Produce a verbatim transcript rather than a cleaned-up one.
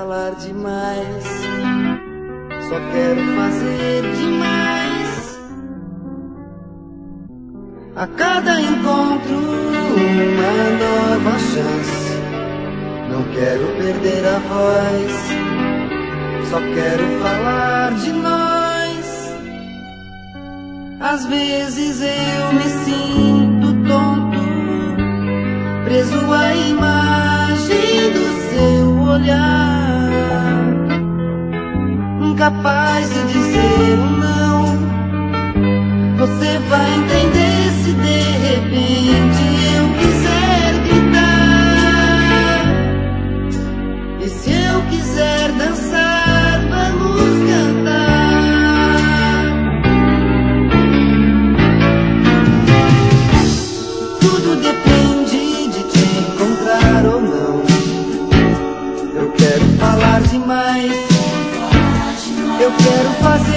falar demais, só quero fazer demais. A cada encontro uma nova chance. Não quero perder a voz, só quero falar de nós. Às vezes eu me sinto tonto, preso à imagem do seu olhar, incapaz de dizer um não. Você vai entender se de repente eu quiser gritar. E se eu quiser dançar, vamos cantar. Tudo depende de te encontrar ou não. Eu quero falar demais, eu quero fazer